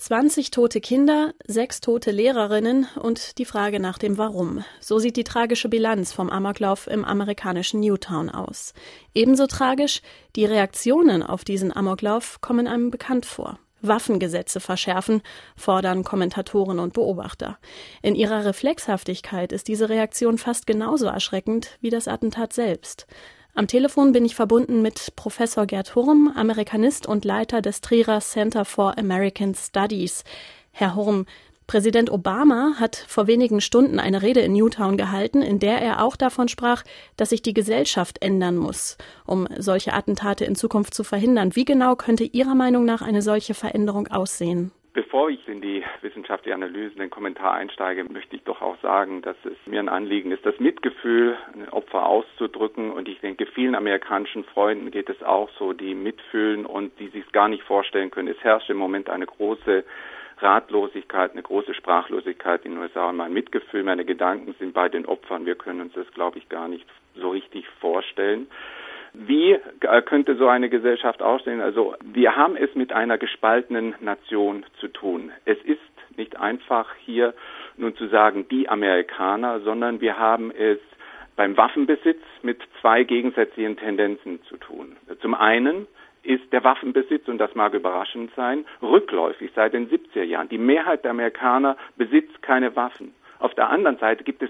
20 tote Kinder, 6 tote Lehrerinnen und die Frage nach dem Warum. So sieht die tragische Bilanz vom Amoklauf im amerikanischen Newtown aus. Ebenso tragisch, die Reaktionen auf diesen Amoklauf kommen einem bekannt vor. Waffengesetze verschärfen, fordern Kommentatoren und Beobachter. In ihrer Reflexhaftigkeit ist diese Reaktion fast genauso erschreckend wie das Attentat selbst. Am Telefon bin ich verbunden mit Professor Gerd Hurm, Amerikanist und Leiter des Trierer Center for American Studies. Herr Hurm, Präsident Obama hat vor wenigen Stunden eine Rede in Newtown gehalten, in der er auch davon sprach, dass sich die Gesellschaft ändern muss, um solche Attentate in Zukunft zu verhindern. Wie genau könnte Ihrer Meinung nach eine solche Veränderung aussehen? Bevor ich in die wissenschaftliche Analyse, den Kommentar einsteige, möchte ich doch auch sagen, dass es mir ein Anliegen ist, das Mitgefühl an den Opfer auszudrücken. Und ich denke, vielen amerikanischen Freunden geht es auch so, die mitfühlen und die sich es gar nicht vorstellen können. Es herrscht im Moment eine große Ratlosigkeit, eine große Sprachlosigkeit in den USA. Und mein Mitgefühl, meine Gedanken sind bei den Opfern. Wir können uns das, glaube ich, gar nicht so richtig vorstellen. Wie könnte so eine Gesellschaft aussehen? Also wir haben es mit einer gespaltenen Nation zu tun. Es ist nicht einfach hier nun zu sagen, die Amerikaner, sondern wir haben es beim Waffenbesitz mit zwei gegensätzlichen Tendenzen zu tun. Zum einen ist der Waffenbesitz, und das mag überraschend sein, rückläufig seit den 70er Jahren. Die Mehrheit der Amerikaner besitzt keine Waffen. Auf der anderen Seite gibt es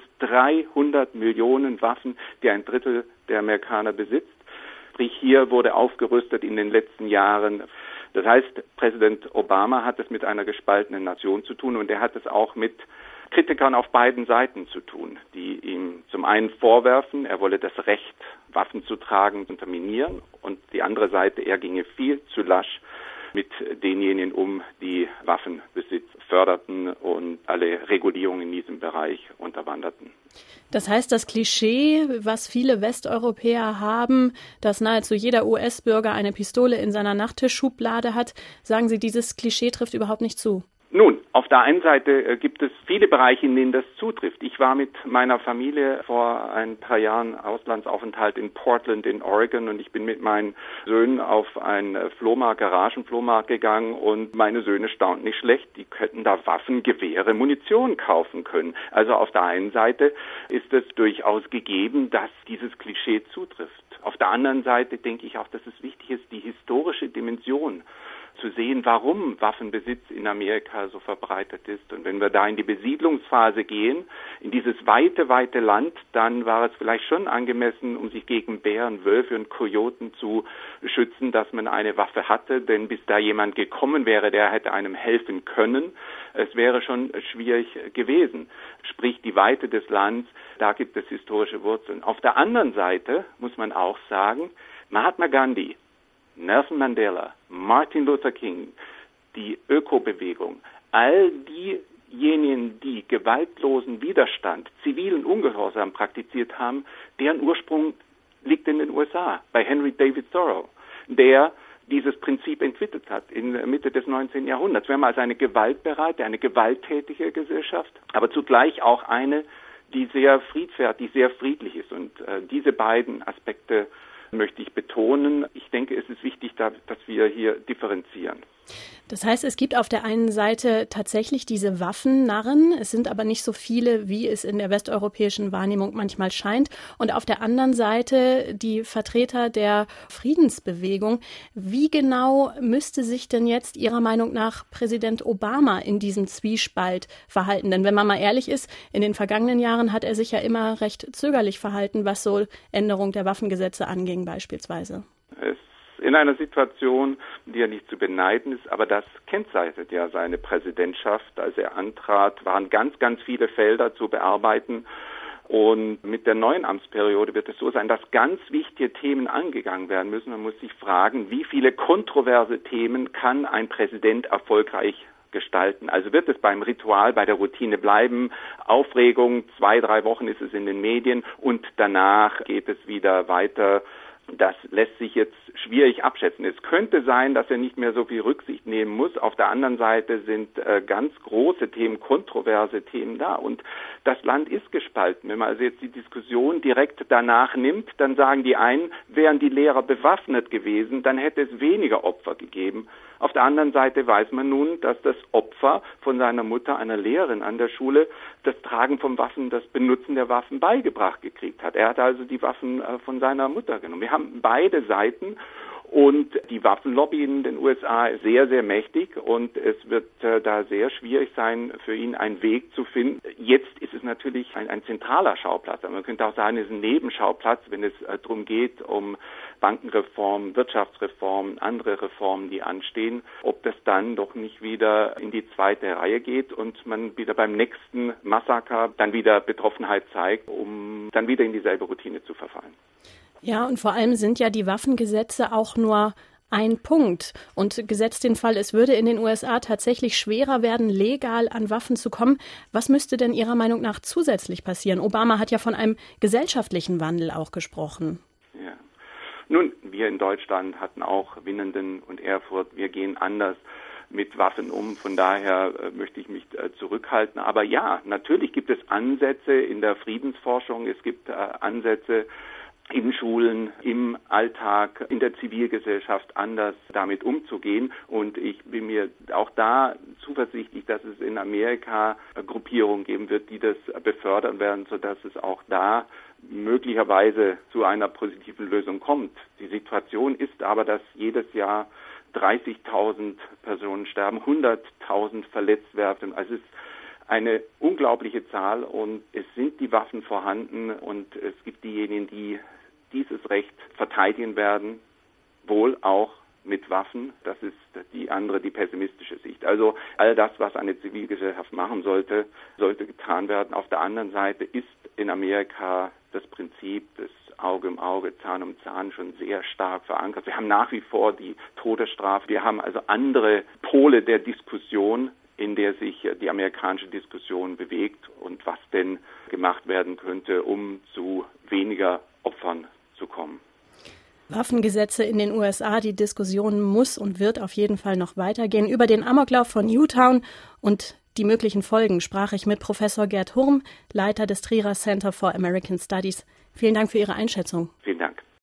300 Millionen Waffen, die ein Drittel der Amerikaner besitzt. Sprich, hier wurde aufgerüstet in den letzten Jahren. Das heißt, Präsident Obama hat es mit einer gespaltenen Nation zu tun und er hat es auch mit Kritikern auf beiden Seiten zu tun, die ihm zum einen vorwerfen, er wolle das Recht, Waffen zu tragen, unterminieren, und die andere Seite, er ginge viel zu lasch mit denjenigen um, die Waffenbesitz förderten und alle Regulierungen in diesem Bereich unterwanderten. Das heißt, das Klischee, was viele Westeuropäer haben, dass nahezu jeder US-Bürger eine Pistole in seiner Nachttischschublade hat, sagen Sie, dieses Klischee trifft überhaupt nicht zu? Nun, auf der einen Seite gibt es viele Bereiche, in denen das zutrifft. Ich war mit meiner Familie vor ein paar Jahren Auslandsaufenthalt in Portland in Oregon und ich bin mit meinen Söhnen auf einen Garagenflohmarkt gegangen und meine Söhne staunten nicht schlecht. Die könnten da Waffen, Gewehre, Munition kaufen können. Also auf der einen Seite ist es durchaus gegeben, dass dieses Klischee zutrifft. Auf der anderen Seite denke ich auch, dass es wichtig ist, die historische Dimension zu sehen, warum Waffenbesitz in Amerika so verbreitet ist. Und wenn wir da in die Besiedlungsphase gehen, in dieses weite, weite Land, dann war es vielleicht schon angemessen, um sich gegen Bären, Wölfe und Kojoten zu schützen, dass man eine Waffe hatte. Denn bis da jemand gekommen wäre, der hätte einem helfen können, es wäre schon schwierig gewesen. Sprich, die Weite des Landes, da gibt es historische Wurzeln. Auf der anderen Seite muss man auch sagen, Mahatma Gandhi, Nelson Mandela, Martin Luther King, die Ökobewegung, all diejenigen, die gewaltlosen Widerstand, zivilen Ungehorsam praktiziert haben, deren Ursprung liegt in den USA, bei Henry David Thoreau, der dieses Prinzip entwickelt hat in der Mitte des 19. Jahrhunderts. Wir haben also eine gewaltbereite, eine gewalttätige Gesellschaft, aber zugleich auch eine, die sehr friedfertig, sehr friedlich ist. Und diese beiden Aspekte möchte ich betonen. Ich denke, es ist wichtig, dass wir hier differenzieren. Das heißt, es gibt auf der einen Seite tatsächlich diese Waffennarren, es sind aber nicht so viele, wie es in der westeuropäischen Wahrnehmung manchmal scheint. Und auf der anderen Seite die Vertreter der Friedensbewegung. Wie genau müsste sich denn jetzt Ihrer Meinung nach Präsident Obama in diesem Zwiespalt verhalten? Denn wenn man mal ehrlich ist, in den vergangenen Jahren hat er sich ja immer recht zögerlich verhalten, was so Änderung der Waffengesetze anging beispielsweise. In einer Situation, die ja nicht zu beneiden ist, aber das kennzeichnet ja seine Präsidentschaft. Als er antrat, waren ganz, ganz viele Felder zu bearbeiten. Und mit der neuen Amtsperiode wird es so sein, dass ganz wichtige Themen angegangen werden müssen. Man muss sich fragen, wie viele kontroverse Themen kann ein Präsident erfolgreich gestalten. Also wird es beim Ritual, bei der Routine bleiben, Aufregung, 2-3 Wochen ist es in den Medien und danach geht es wieder weiter. Das lässt sich jetzt schwierig abschätzen. Es könnte sein, dass er nicht mehr so viel Rücksicht nehmen muss. Auf der anderen Seite sind ganz große Themen, kontroverse Themen da. Und das Land ist gespalten. Wenn man also jetzt die Diskussion direkt danach nimmt, dann sagen die einen, wären die Lehrer bewaffnet gewesen, dann hätte es weniger Opfer gegeben. Auf der anderen Seite weiß man nun, dass das Opfer von seiner Mutter, einer Lehrerin an der Schule, das Tragen von Waffen, das Benutzen der Waffen beigebracht gekriegt hat. Er hat also die Waffen von seiner Mutter genommen. Wir haben beide Seiten. Und die Waffenlobby in den USA ist sehr, sehr mächtig und es wird da sehr schwierig sein, für ihn einen Weg zu finden. Jetzt ist es natürlich ein zentraler Schauplatz, aber man könnte auch sagen, es ist ein Nebenschauplatz, wenn es darum geht, um Bankenreform, Wirtschaftsreform, andere Reformen, die anstehen, ob das dann doch nicht wieder in die zweite Reihe geht und man wieder beim nächsten Massaker dann wieder Betroffenheit zeigt, um dann wieder in dieselbe Routine zu verfallen. Ja, und vor allem sind ja die Waffengesetze auch nur ein Punkt. Und gesetzt den Fall, es würde in den USA tatsächlich schwerer werden, legal an Waffen zu kommen. Was müsste denn Ihrer Meinung nach zusätzlich passieren? Obama hat ja von einem gesellschaftlichen Wandel auch gesprochen. Ja. Nun, wir in Deutschland hatten auch Winnenden und Erfurt. Wir gehen anders mit Waffen um. Von daher möchte ich mich zurückhalten. Aber ja, natürlich gibt es Ansätze in der Friedensforschung. Es gibt Ansätze in Schulen, im Alltag, in der Zivilgesellschaft anders damit umzugehen. Und ich bin mir auch da zuversichtlich, dass es in Amerika Gruppierungen geben wird, die das befördern werden, sodass es auch da möglicherweise zu einer positiven Lösung kommt. Die Situation ist aber, dass jedes Jahr 30.000 Personen sterben, 100.000 verletzt werden. Also es ist eine unglaubliche Zahl und es sind die Waffen vorhanden und es gibt diejenigen, die dieses Recht verteidigen werden, wohl auch mit Waffen. Das ist die pessimistische Sicht. Also all das, was eine Zivilgesellschaft machen sollte, sollte getan werden. Auf der anderen Seite ist in Amerika das Prinzip des Auge um Auge, Zahn um Zahn schon sehr stark verankert. Wir haben nach wie vor die Todesstrafe. Wir haben also andere Pole der Diskussion, in der sich die amerikanische Diskussion bewegt und was denn gemacht werden könnte, um zu weniger Opfern zu kommen. Waffengesetze in den USA, die Diskussion muss und wird auf jeden Fall noch weitergehen. Über den Amoklauf von Newtown und die möglichen Folgen sprach ich mit Professor Gerd Hurm, Leiter des Trierer Center for American Studies. Vielen Dank für Ihre Einschätzung. Vielen Dank.